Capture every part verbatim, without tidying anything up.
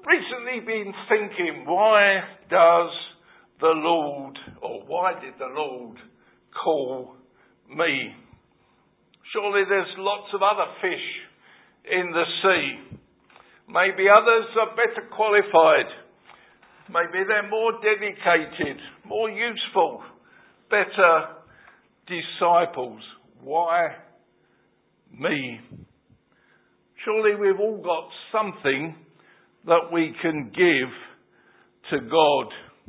recently been thinking, why does the Lord, or why did the Lord call me? Surely there's lots of other fish in the sea. Maybe others are better qualified. Maybe they're more dedicated, more useful, better disciples. Why me? Surely we've all got something that we can give to God.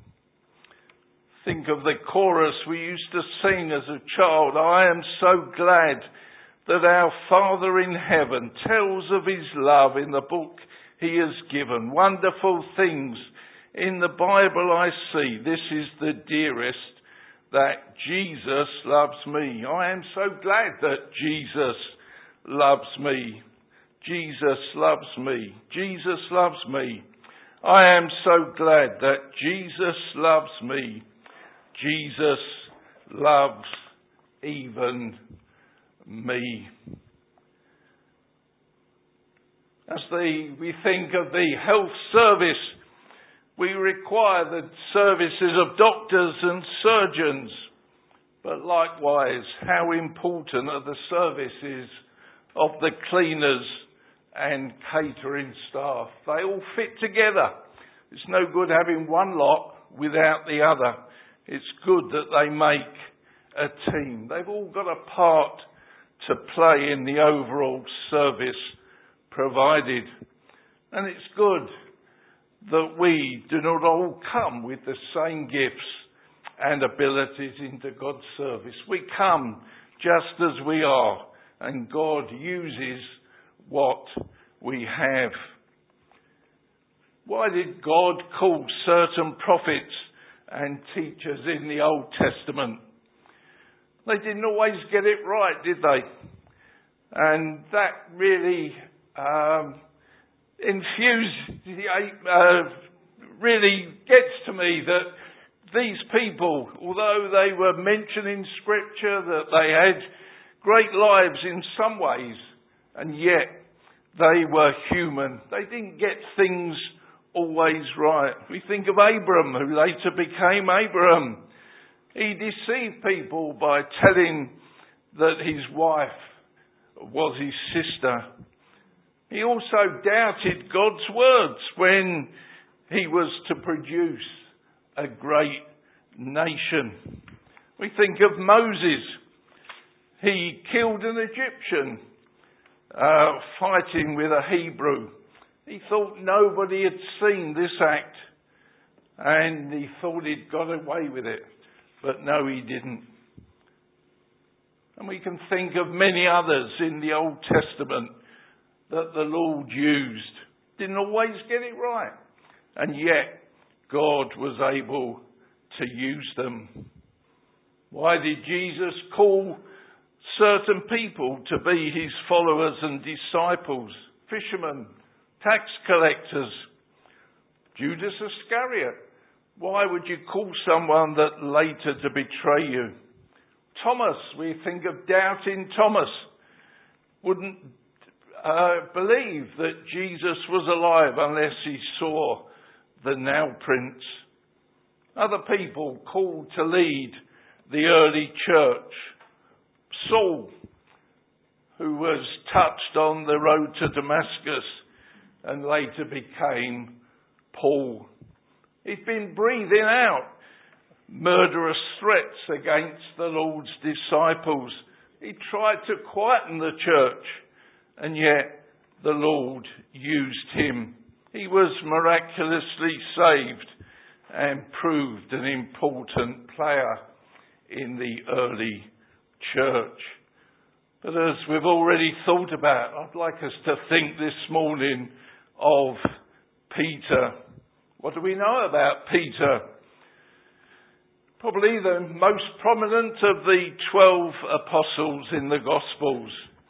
Think of the chorus we used to sing as a child. I am so glad that our Father in heaven tells of his love in the book he has given. Wonderful things in the Bible I see. This is the dearest, that Jesus loves me. I am so glad that Jesus loves me. Jesus loves me. Jesus loves me. I am so glad that Jesus loves me. Jesus loves even me. As the, we think of the health service, we require the services of doctors and surgeons. But likewise, how important are the services of the cleaners and catering staff? They all fit together. It's no good having one lot without the other. It's good that they make a team. They've all got a part to play in the overall service provided. And it's good that we do not all come with the same gifts and abilities into God's service. We come just as we are, and God uses what we have. Why did God call certain prophets and teachers in the Old Testament? They didn't always get it right, did they? And that really um, infused, uh, really gets to me that these people, although they were mentioned in Scripture that they had great lives in some ways, and yet they were human. They didn't get things always right. We think of Abram, who later became Abraham. He deceived people by telling that his wife was his sister. He also doubted God's words when he was to produce a great nation. We think of Moses. He killed an Egyptian uh, fighting with a Hebrew. He thought nobody had seen this act, and he thought he'd got away with it. But no, he didn't. And we can think of many others in the Old Testament that the Lord used. Didn't always get it right. And yet, God was able to use them. Why did Jesus call certain people to be his followers and disciples? Fishermen, tax collectors, Judas Iscariot. Why would you call someone that later to betray you? Thomas, we think of doubting Thomas, wouldn't uh, believe that Jesus was alive unless he saw the nail prints. Other people called to lead the early church. Saul, who was touched on the road to Damascus and later became Paul. He'd been breathing out murderous threats against the Lord's disciples. He tried to quieten the church, and yet the Lord used him. He was miraculously saved and proved an important player in the early church. But as we've already thought about, I'd like us to think this morning of Peter. What do we know about Peter? Probably the most prominent of the twelve apostles in the Gospels.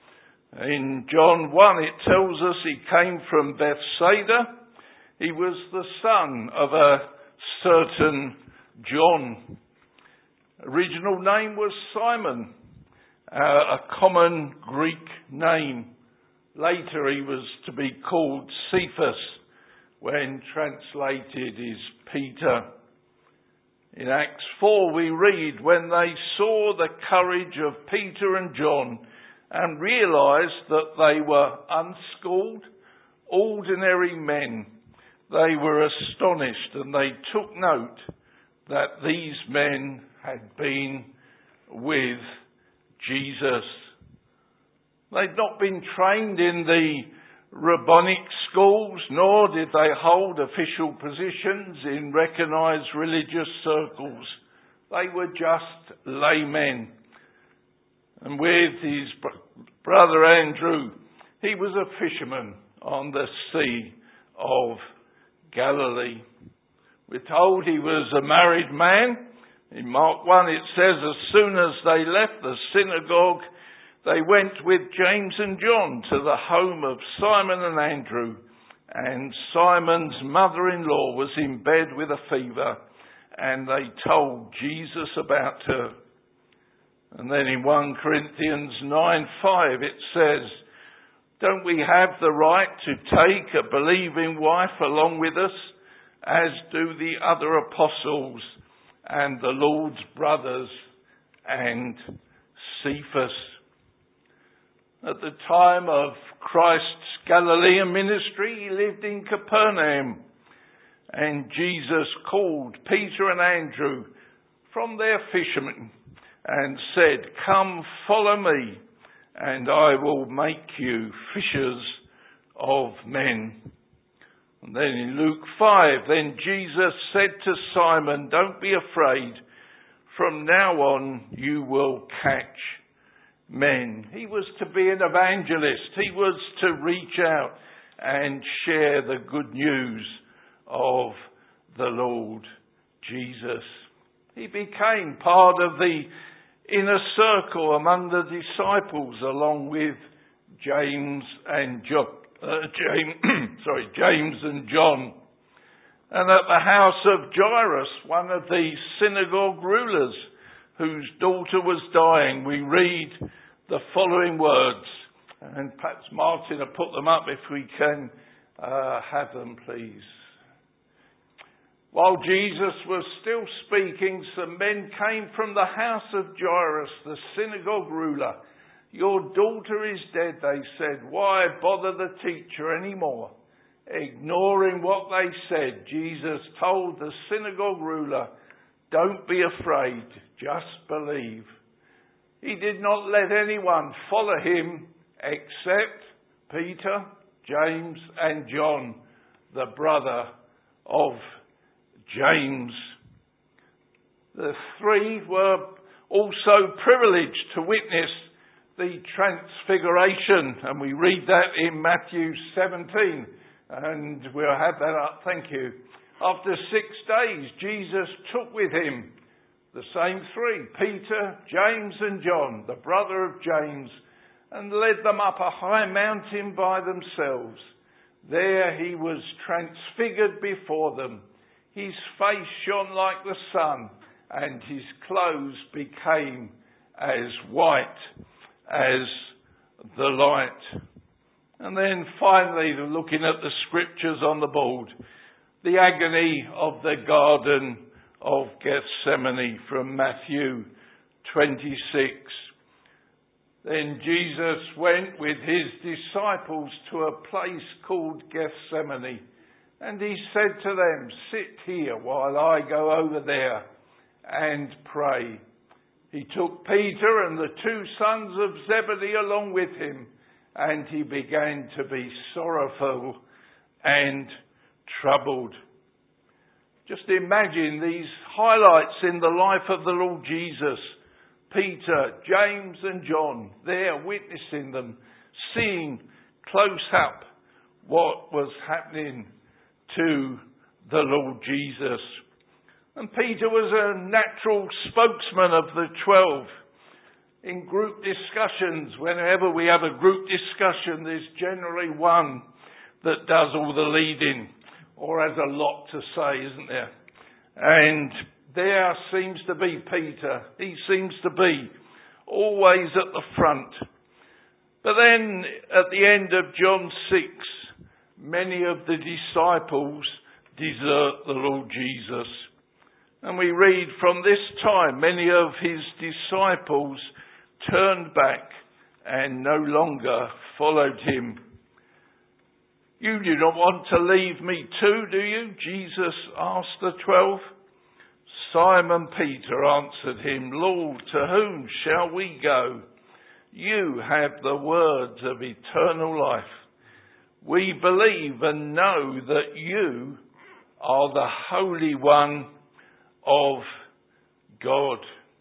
In John one it tells us he came from Bethsaida. He was the son of a certain John. Original name was Simon, uh, a common Greek name. Later he was to be called Cephas, when translated is Peter. In Acts four we read, when they saw the courage of Peter and John and realised that they were unschooled, ordinary men, they were astonished, and they took note that these men had been with Jesus. They'd not been trained in the rabbinic schools, nor did they hold official positions in recognised religious circles. They were just laymen. And with his br- brother Andrew, he was a fisherman on the Sea of Galilee. We're told he was a married man. In Mark one it says, as soon as they left the synagogue, they went with James and John to the home of Simon and Andrew, and Simon's mother-in-law was in bed with a fever, and they told Jesus about her. And then in First Corinthians nine five it says, don't we have the right to take a believing wife along with us, as do the other apostles and the Lord's brothers and Cephas? At the time of Christ's Galilean ministry, he lived in Capernaum, and Jesus called Peter and Andrew from their fishermen and said, come, follow me, and I will make you fishers of men. And then in Luke five, then Jesus said to Simon, don't be afraid, from now on you will catch men. He was to be an evangelist. He was to reach out and share the good news of the Lord Jesus. He became part of the inner circle among the disciples, along with James and John, uh, James, sorry, James and John. And at the house of Jairus, one of the synagogue rulers, whose daughter was dying, we read the following words, and perhaps Martin will put them up if we can uh, have them, please. While Jesus was still speaking, some men came from the house of Jairus, the synagogue ruler. Your daughter is dead, they said. Why bother the teacher anymore? Ignoring what they said, Jesus told the synagogue ruler, don't be afraid, just believe. He did not let anyone follow him except Peter, James and John, the brother of James. The three were also privileged to witness the transfiguration, and we read that in Matthew seventeen, and we'll have that up, thank you. After six days, Jesus took with him the same three, Peter, James and John, the brother of James, and led them up a high mountain by themselves. There he was transfigured before them. His face shone like the sun, and his clothes became as white as the light. And then finally, looking at the scriptures on the board, the agony of the Garden of Gethsemane from Matthew twenty-six. Then Jesus went with his disciples to a place called Gethsemane, and he said to them, sit here while I go over there and pray. He took Peter and the two sons of Zebedee along with him, and he began to be sorrowful and troubled. Just imagine these highlights in the life of the Lord Jesus. Peter, James and John, there witnessing them, seeing close up what was happening to the Lord Jesus. And Peter was a natural spokesman of the twelve. In group discussions, whenever we have a group discussion, there's generally one that does all the leading, or has a lot to say, isn't there? And there seems to be Peter. He seems to be always at the front. But then at the end of John six, many of the disciples desert the Lord Jesus. And we read from this time, many of his disciples turned back and no longer followed him. You do not want to leave me too, do you? Jesus asked the twelve. Simon Peter answered him, Lord, to whom shall we go? You have the words of eternal life. We believe and know that you are the Holy One of God.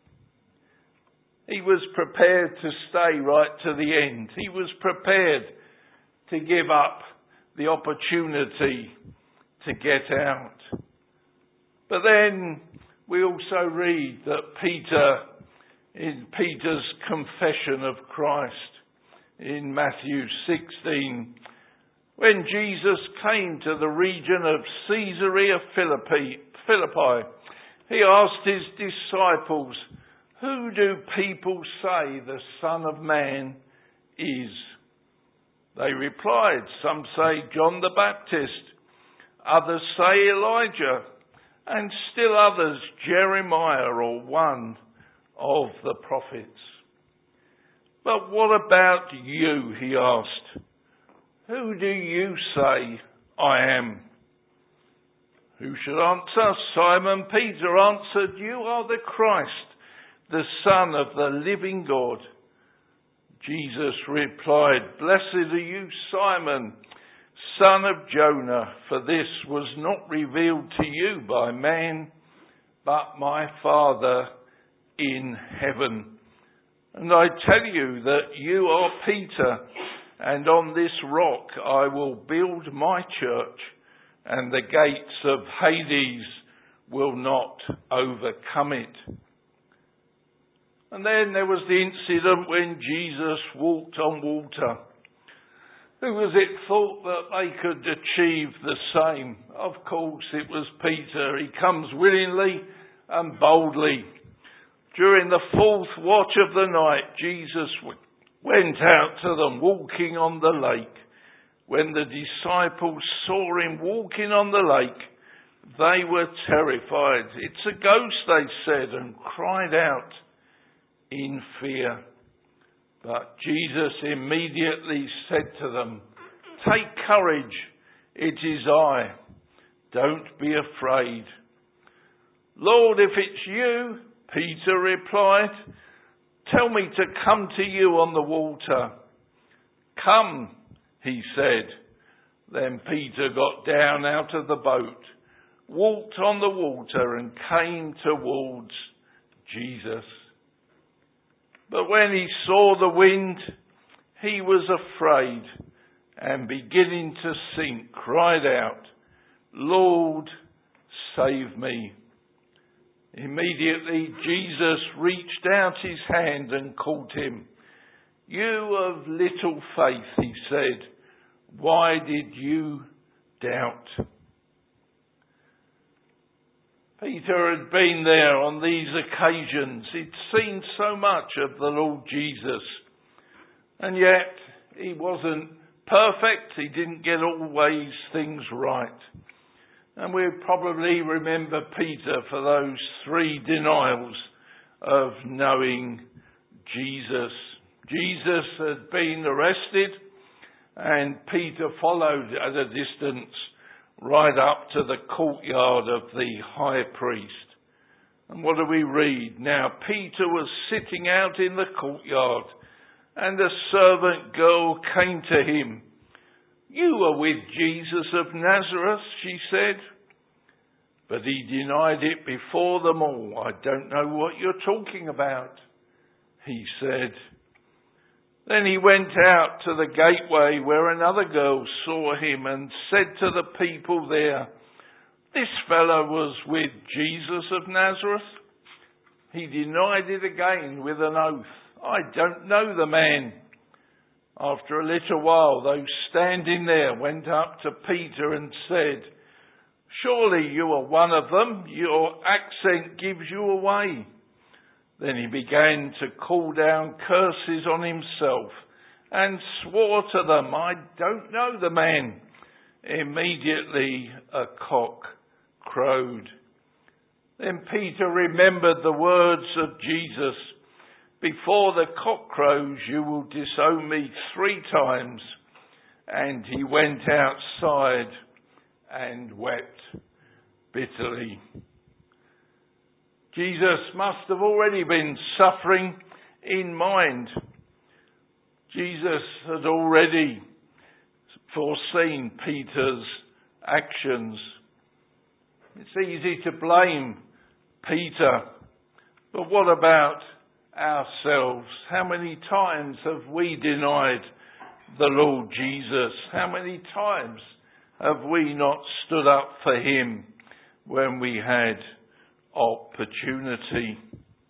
He was prepared to stay right to the end. He was prepared to give up the opportunity to get out. But then we also read that Peter, in Peter's confession of Christ in Matthew sixteen, when Jesus came to the region of Caesarea Philippi, Philippi, he asked his disciples, who do people say the Son of Man is? They replied, some say John the Baptist, others say Elijah, and still others Jeremiah or one of the prophets. But what about you, he asked. Who do you say I am? Who should answer? Simon Peter answered, you are the Christ, the Son of the living God. Jesus replied, blessed are you, Simon, son of Jonah, for this was not revealed to you by man, but my Father in heaven. And I tell you that you are Peter, and on this rock I will build my church, and the gates of Hades will not overcome it. And then there was the incident when Jesus walked on water. Who was it thought that they could achieve the same? Of course it was Peter. He comes willingly and boldly. During the fourth watch of the night, Jesus went out to them walking on the lake. When the disciples saw him walking on the lake, they were terrified. It's a ghost, they said, and cried out in fear. But Jesus immediately said to them, take courage, it is I. Don't be afraid. Lord, if it's you, Peter replied, tell me to come to you on the water. Come, he said. Then Peter got down out of the boat, walked on the water and came towards Jesus. But when he saw the wind, he was afraid and beginning to sink, cried out, Lord, save me. Immediately Jesus reached out his hand and caught him. You of little faith, he said, why did you doubt? Peter had been there on these occasions. He'd seen so much of the Lord Jesus. And yet, he wasn't perfect. He didn't get always things right. And we probably remember Peter for those three denials of knowing Jesus. Jesus had been arrested, and Peter followed at a distance right up to the courtyard of the high priest. And what do we read? Now Peter was sitting out in the courtyard, and a servant girl came to him. You are with Jesus of Nazareth, she said. But he denied it before them all. I don't know what you're talking about, he said. Then he went out to the gateway where another girl saw him and said to the people there, this fellow was with Jesus of Nazareth. He denied it again with an oath. I don't know the man. After a little while, those standing there went up to Peter and said, surely you are one of them. Your accent gives you away. Then he began to call down curses on himself and swore to them, I don't know the man. Immediately a cock crowed. Then Peter remembered the words of Jesus, "Before the cock crows, you will disown me three times." And he went outside and wept bitterly. Jesus must have already been suffering in mind. Jesus had already foreseen Peter's actions. It's easy to blame Peter, but what about ourselves? How many times have we denied the Lord Jesus? How many times have we not stood up for him when we had opportunity?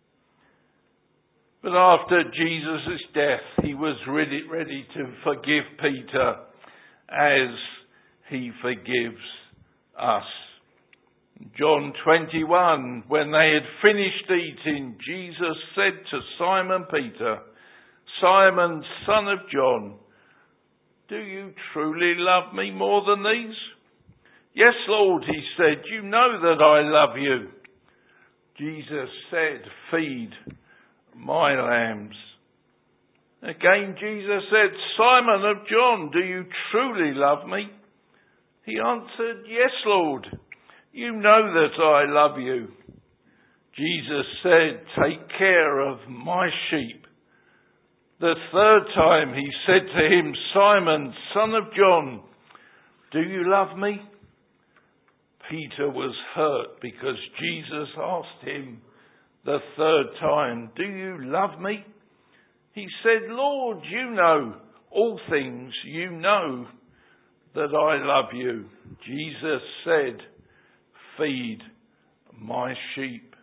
But after Jesus' death, he was ready, ready to forgive Peter as he forgives us. John twenty-one, when they had finished eating, Jesus said to Simon Peter, "Simon, son of John, do you truly love me more than these?" "Yes, Lord," he said, "you know that I love you." Jesus said, "Feed my lambs." Again Jesus said, "Simon of John, do you truly love me?" He answered, "Yes, Lord, you know that I love you." Jesus said, "Take care of my sheep." The third time he said to him, "Simon, son of John, do you love me?" Peter was hurt because Jesus asked him the third time, "Do you love me?" He said, "Lord, you know all things. You know that I love you." Jesus said, "Feed my sheep."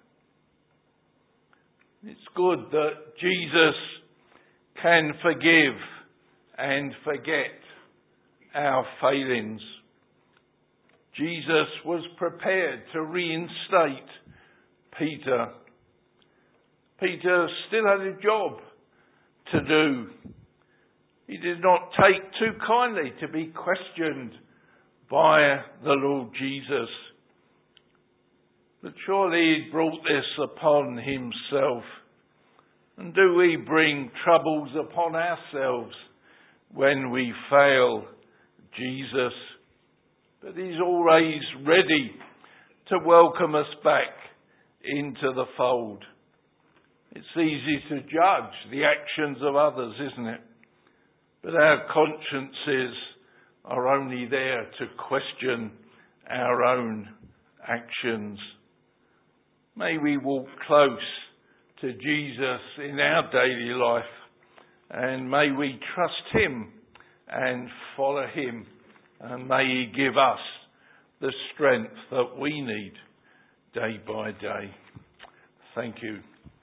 It's good that Jesus can forgive and forget our failings. Jesus was prepared to reinstate Peter. Peter still had a job to do. He did not take too kindly to be questioned by the Lord Jesus. But surely he brought this upon himself. And do we bring troubles upon ourselves when we fail Jesus? But he's always ready to welcome us back into the fold. It's easy to judge the actions of others, isn't it? But our consciences are only there to question our own actions. May we walk close to Jesus in our daily life, and may we trust him and follow him, and may he give us the strength that we need day by day. Thank you.